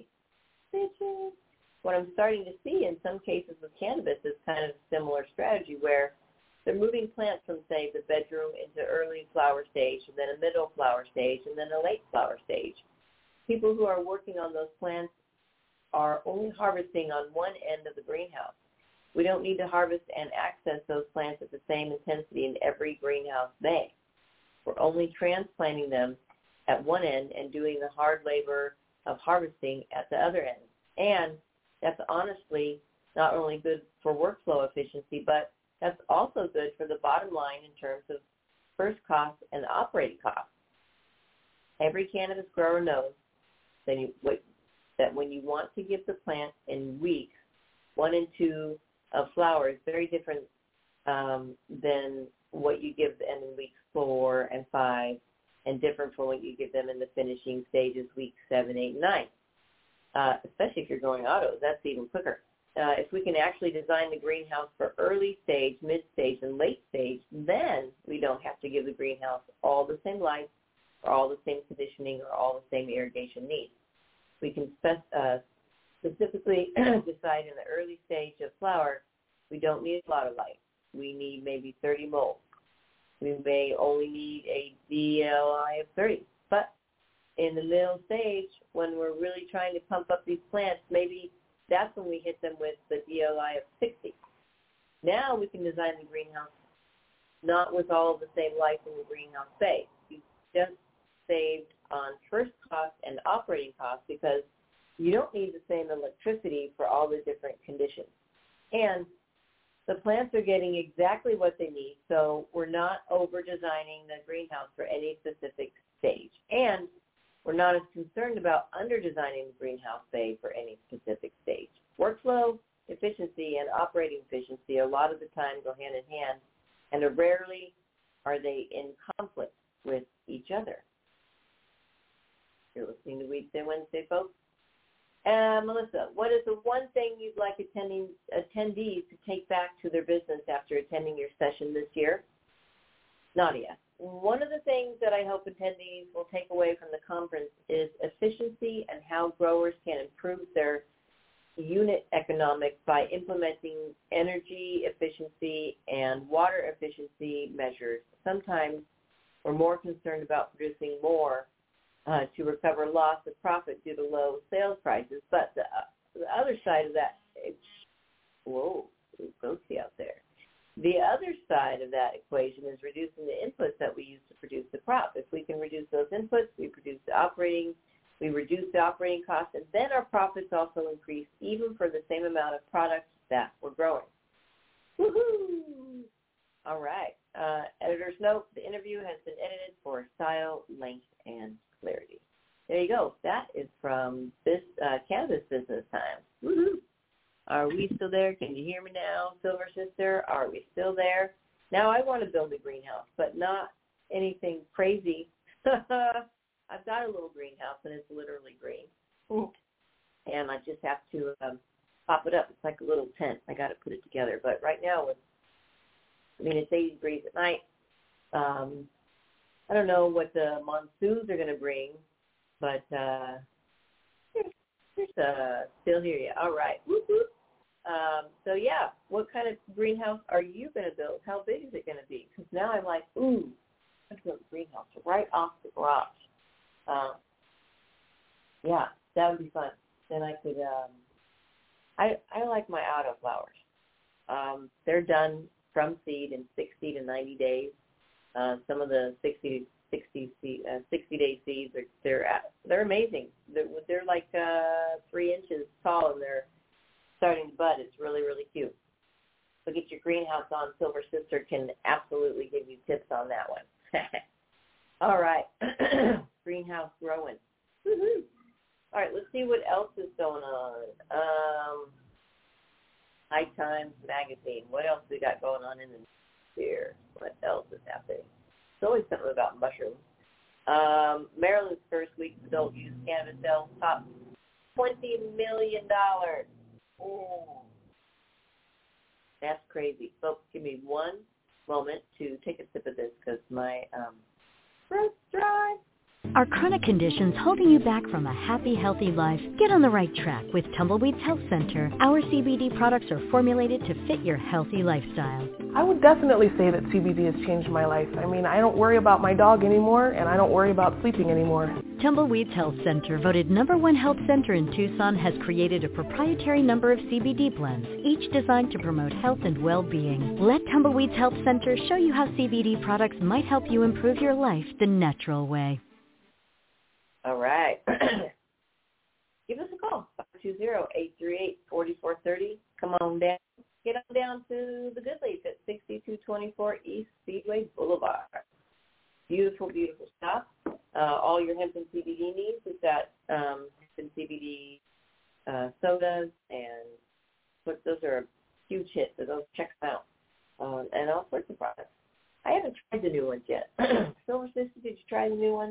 What I'm starting to see in some cases with cannabis is kind of a similar strategy where they're moving plants from, say, the bedroom into early flower stage and then a middle flower stage and then a late flower stage. People who are working on those plants are only harvesting on one end of the greenhouse. We don't need to harvest and access those plants at the same intensity in every greenhouse bay. We're only transplanting them at one end and doing the hard labor of harvesting at the other end. And that's honestly not only good for workflow efficiency, but that's also good for the bottom line in terms of first costs and operating costs. Every cannabis grower knows that, you, that when you want to give the plant in weeks one and two of flower is very different um, than what you give them in weeks four and five, and different from what you give them in the finishing stages, weeks seven, eight, and nine. Uh, especially if you're growing autos, that's even quicker. Uh, if we can actually design the greenhouse for early stage, mid stage, and late stage, then we don't have to give the greenhouse all the same light or all the same conditioning or all the same irrigation needs. We can spec- uh, specifically decide in the early stage of flower, we don't need a lot of light. We need maybe thirty moles. We may only need a D L I of thirty. But in the middle stage, when we're really trying to pump up these plants, maybe that's when we hit them with the D L I of sixty. Now we can design the greenhouse not with all of the same lights in the greenhouse bay. You just saved on first cost and operating costs because you don't need the same electricity for all the different conditions. And the plants are getting exactly what they need, so we're not over-designing the greenhouse for any specific stage. And we're not as concerned about under-designing the greenhouse bay for any specific stage. Workflow efficiency and operating efficiency a lot of the time go hand in hand, and rarely are they in conflict with each other. You're listening to Weedsday Wednesday, folks. Uh, Melissa, what is the one thing you'd like attending attendees to take back to their business after attending your session this year? Nadia, one of the things that I hope attendees will take away from the conference is efficiency and how growers can improve their unit economics by implementing energy efficiency and water efficiency measures. Sometimes we're more concerned about producing more uh, to recover loss of profit due to low sales prices. But the, uh, the other side of that, it's, whoa, there's ghosty out there. The other side of that equation is reducing the inputs that we use to produce the crop. If we can reduce those inputs, we produce the operating We reduce the operating costs, and then our profits also increase even for the same amount of product that we're growing. Woohoo! All right. Uh, editor's note, the interview has been edited for style, length, and clarity. There you go. That is from this uh, Cannabis Business Time. Woohoo! Are we still there? Can you hear me now, Silver Sister? Are we still there? Now I want to build a greenhouse, but not anything crazy. I've got a little greenhouse, and it's literally green. Ooh. And I just have to um, pop it up. It's like a little tent. I got to put it together. But right now, it's, I mean, it's eighty degrees at night. Um, I don't know what the monsoons are going to bring, but uh, here's, here's uh, still here. Yeah. All right. Whoop, whoop. Um, so, yeah, what kind of greenhouse are you going to build? How big is it going to be? Because now I'm like, ooh, I'm going to build a greenhouse right off the garage. Um, yeah, that would be fun. Then I could, um, I I like my autoflowers. Um, they're done from seed in sixty to ninety days. Uh, some of the sixty, sixty, uh, sixty day seeds, are, they're they're amazing. They're, they're like uh, three inches tall, and they're starting to bud. It's really, really cute. So get your greenhouse on. Silver Sister can absolutely give you tips on that one. All right. Greenhouse growing. Woo-hoo. All right, let's see what else is going on. Um, High Times Magazine. What else we got going on in the year? What else is happening? There's always something about mushrooms. Um, Maryland's first week of adult use cannabis sales top twenty million dollars. Oh, that's crazy. Folks, give me one moment to take a sip of this because my um, throat's dry. Are chronic conditions holding you back from a happy, healthy life? Get on the right track with Tumbleweeds Health Center. Our C B D products are formulated to fit your healthy lifestyle. I would definitely say that C B D has changed my life. I mean, I don't worry about my dog anymore, and I don't worry about sleeping anymore. Tumbleweeds Health Center, voted number one health center in Tucson, has created a proprietary number of C B D blends, each designed to promote health and well-being. Let Tumbleweeds Health Center show you how C B D products might help you improve your life the natural way. All right. Give us a call, five two zero, eight three eight, four four three zero. Come on down. Get on down to the Good Leaf at sixty-two twenty-four East Speedway Boulevard. Beautiful, beautiful stuff. Uh, all your hemp and C B D needs. We've got um, hemp and C B D uh, sodas, and but those are a huge hit, so those check them out. Um, and all sorts of products. I haven't tried the new ones yet. Silver Sister, did you try the new one?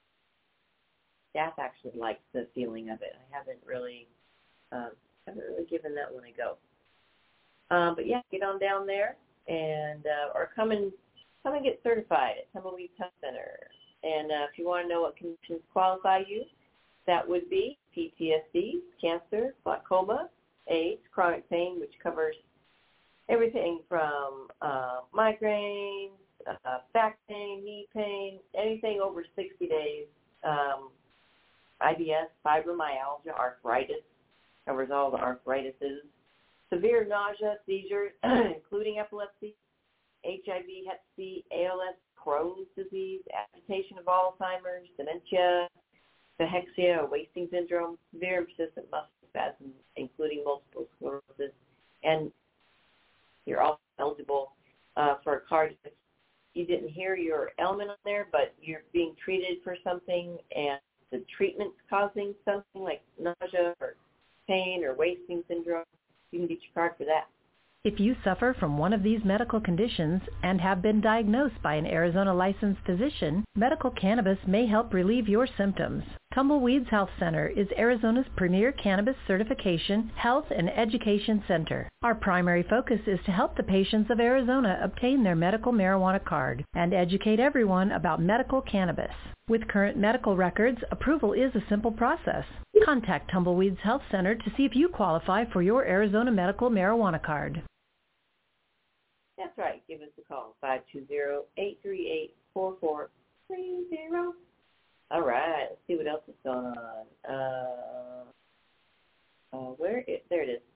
Staff actually likes the feeling of it. I haven't really, um, haven't really given that one a go. Um, but yeah, get on down there and uh, or come and come and get certified at Tumbleweed Health Center. And uh, if you want to know what conditions qualify you, that would be P T S D, cancer, glaucoma, AIDS, chronic pain, which covers everything from uh, migraines, uh, back pain, knee pain, anything over sixty days. Um, I B S, fibromyalgia, arthritis, covers all the arthritises. Severe nausea, seizures, including epilepsy, H I V, Hep C, A L S, Crohn's disease, agitation of Alzheimer's, dementia, cachexia or wasting syndrome, severe and persistent muscle spasms, including multiple sclerosis, and you're also eligible uh, for a card. You didn't hear your element on there, but you're being treated for something, and the treatment's causing something like nausea or pain or wasting syndrome. You can get your card for that. If you suffer from one of these medical conditions and have been diagnosed by an Arizona licensed physician, medical cannabis may help relieve your symptoms. Tumbleweeds Health Center is Arizona's premier cannabis certification, health, and education center. Our primary focus is to help the patients of Arizona obtain their medical marijuana card and educate everyone about medical cannabis. With current medical records, approval is a simple process. Contact Tumbleweeds Health Center to see if you qualify for your Arizona medical marijuana card. That's right. Give us a call, five two zero, eight three eight, four four three zero. All right. Let's see what else is going on. Uh, uh, where is, there it is.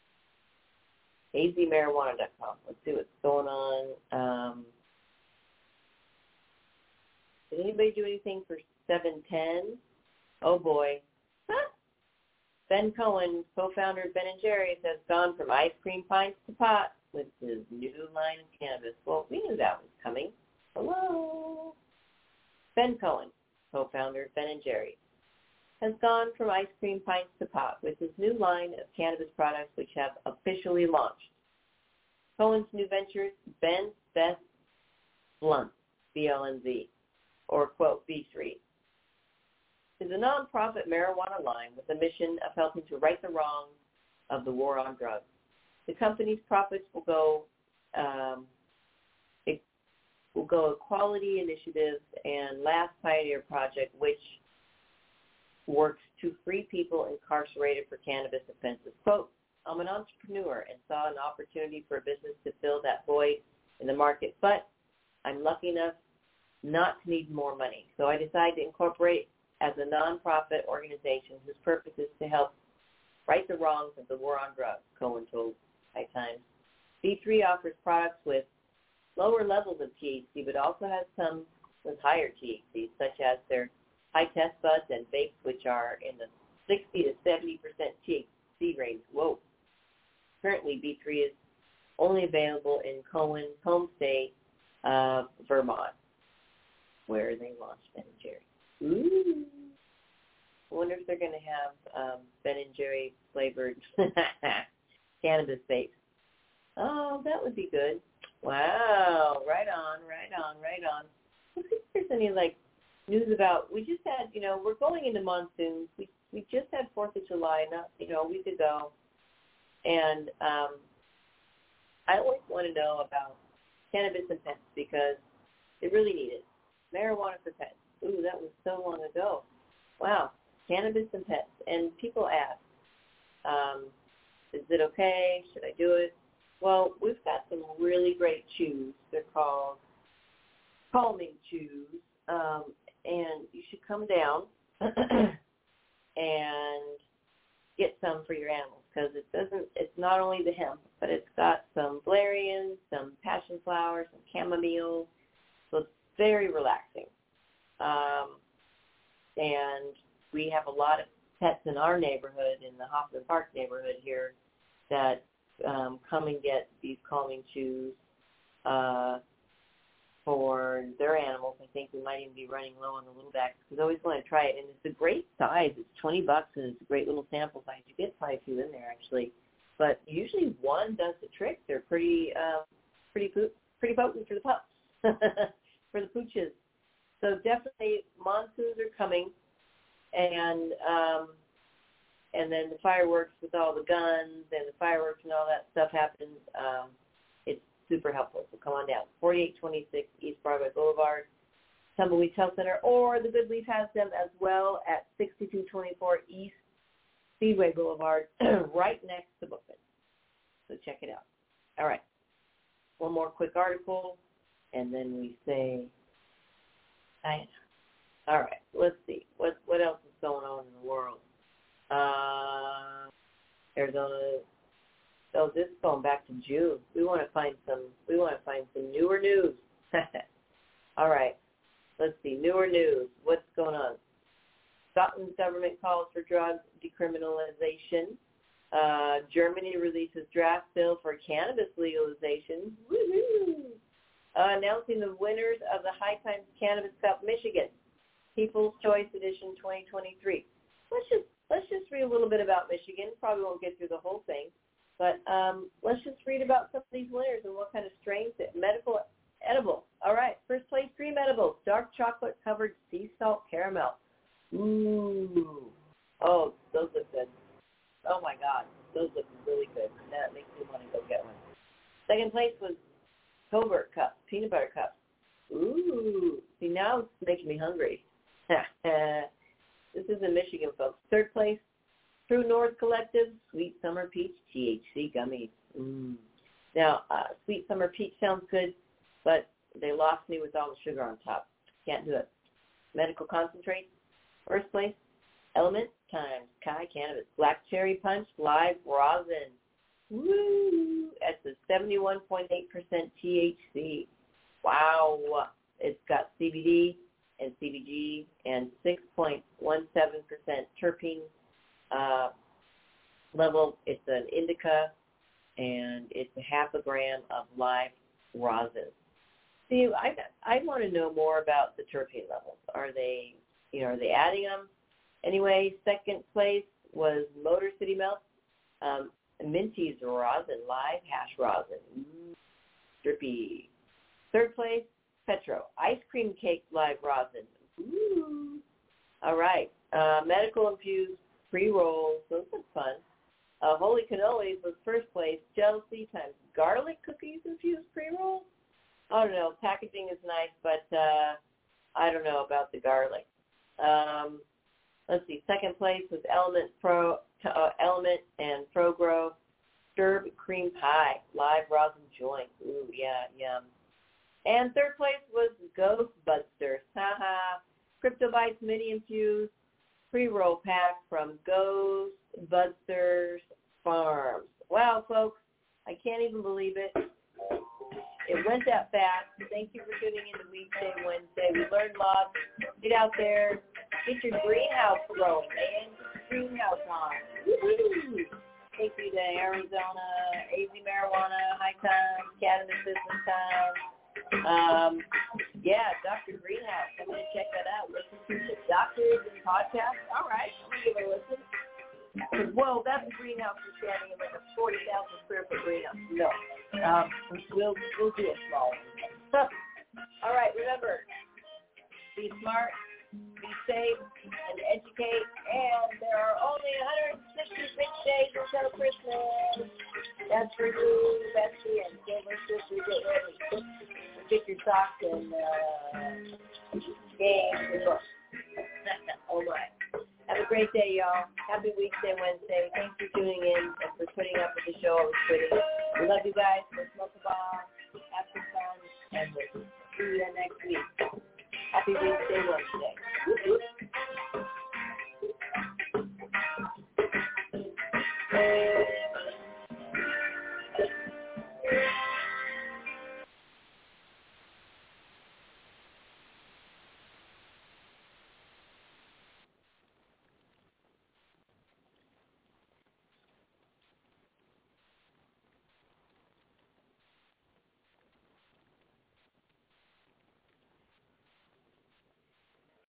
A Z marijuana dot com. Let's see what's going on. Um, did anybody do anything for seven ten? Oh, boy. Huh? Ben Cohen, co-founder of Ben and Jerry's, has gone from ice cream pints to pot with his new line of cannabis. Well, we knew that was coming. Hello. Ben Cohen, co-founder of Ben and Jerry's, has gone from ice cream pints to pot with his new line of cannabis products, which have officially launched. Cohen's new ventures, Ben's Best Blunt, B L N Z, or, quote, B three, is a nonprofit marijuana line with the mission of helping to right the wrongs of the war on drugs. The company's profits will go um, it will go Equality Initiatives and Last Pioneer Project, which works to free people incarcerated for cannabis offenses. Quote, I'm an entrepreneur and saw an opportunity for a business to fill that void in the market, but I'm lucky enough not to need more money. So I decided to incorporate as a nonprofit organization whose purpose is to help right the wrongs of the war on drugs, Cohen told High Times. B three offers products with lower levels of T H C, but also has some with higher T H C, such as their high test buds and vapes, which are in the sixty to seventy percent T H C range. Whoa. Currently, B three is only available in Cohen's home state of Vermont, where they launched Ben and Jerry. Ooh. I wonder if they're going to have um, Ben and Jerry flavored cannabis vapes. Oh, that would be good. Wow. Right on, right on, right on. Let's see if there's any, like, news about, we just had, you know, we're going into monsoons. We we just had fourth of July, not, you know, a week ago. And um, I always want to know about cannabis and pets because they really need it. Marijuana for pets. Ooh, that was so long ago. Wow. Cannabis and pets. And people ask, um, is it okay? Should I do it? Well, we've got some really great chews. They're called calming chews. Um, and you should come down and get some for your animals because it doesn't, it's not only the hemp, but it's got some valerian, some passion flower, some chamomile. So it's very relaxing. Um, and we have a lot of pets in our neighborhood, in the Hoffman Park neighborhood here, that um, come and get these calming chews uh, for their animals. I think we might even be running low on the little bags because I always want to try it. And it's a great size. It's twenty bucks, and it's a great little sample size. You get quite a few in there, actually. But usually one does the trick. They're pretty uh, pretty, po- pretty potent for the pups, for the pooches. So definitely monsoons are coming, and um, and then the fireworks with all the guns and the fireworks and all that stuff happens. Um, it's super helpful. So come on down. forty-eight twenty-six East Broadway Boulevard, Tumbleweed Health Center, or the Good Leaf has them as well at sixty-two twenty-four East Speedway Boulevard, right next to Bookman. So check it out. All right. One more quick article, and then we say, I, all right, let's see. What what else is going on in the world? Uh, Arizona. Oh, this is going back to June. We want to find some. We want to find some newer news. All right. Let's see. Newer news. What's going on? Scotland's government calls for drug decriminalization. Uh, Germany releases draft bill for cannabis legalization. Woo-hoo! Uh, announcing the winners of the High Times Cannabis Cup, Michigan, People's Choice Edition twenty twenty-three. Let's just let's just read a little bit about Michigan. Probably won't get through the whole thing, but um, let's just read about some of these winners and what kind of strains. It medical edible. All right, first place, Dream Edibles, dark chocolate covered sea salt caramel. Ooh, oh, those look good. Oh my God, those look really good. That makes me want to go get one. Second place was Covert Cup, peanut butter cups. Ooh, see, now it's making me hungry. This is in Michigan, folks. Third place, True North Collective, Sweet Summer Peach T H C Gummies. Mm. Now, uh, Sweet Summer Peach sounds good, but they lost me with all the sugar on top. Can't do it. Medical Concentrate, first place, Element Times, Kai Cannabis, Black Cherry Punch, Live Rosin. Woo! That's a seventy-one point eight percent T H C. Wow. It's got C B D and C B G and six point one seven percent terpene uh, level. It's an indica, and it's a half a gram of live rosin. See, I I want to know more about the terpene levels. Are they, you know, are they adding them? Anyway, second place was Motor City Melt, um, Minty's rosin, live hash rosin, mm, drippy. Third place, Petro, ice cream cake live rosin. Ooh. All right, uh, medical infused pre-rolls, those are fun. Uh, Holy Cannolis was first place, Jealousy times garlic cookies infused pre-rolls. I don't know, packaging is nice, but uh, I don't know about the garlic. Um, let's see, second place was Element Pro, uh, Element and ProGrow Stirred Cream Pie, live rosin joint. Ooh, yeah, yum. And third place was Ghostbusters, haha, Crypto Bites mini infused pre-roll pack from Ghostbusters Farms. Wow, folks, I can't even believe it. It went that fast. Thank you for tuning in to Weekday, Wednesday. We learned lots. Get out there. Get your greenhouse growing, man. Greenhouse on. Woo-hoo. Take you to Arizona, A Z Marijuana, High Times, Cannabis Business Time. Um, yeah, Doctor Greenhouse. I'm going to check that out. Listen to doctors and podcasts. All right. I'm going to give it a listen. Whoa, that's a greenhouse for standing in like a forty thousand square foot greenhouse. No. Um, we'll, we'll do a small one. All right, remember, be smart, be safe, and educate. And there are only one hundred sixty-six days until Christmas. That's for you, Betsy, and Silver Sister. Get ready. Get your socks and uh, games and books. All right. Have a great day, y'all. Happy Weekday, Wednesday. Thanks for tuning in and for putting up with the show I was putting. We love you guys. We'll smoke a bomb, have some fun, and we'll see you next week. Happy Weekday, Wednesday. Woo-hoo.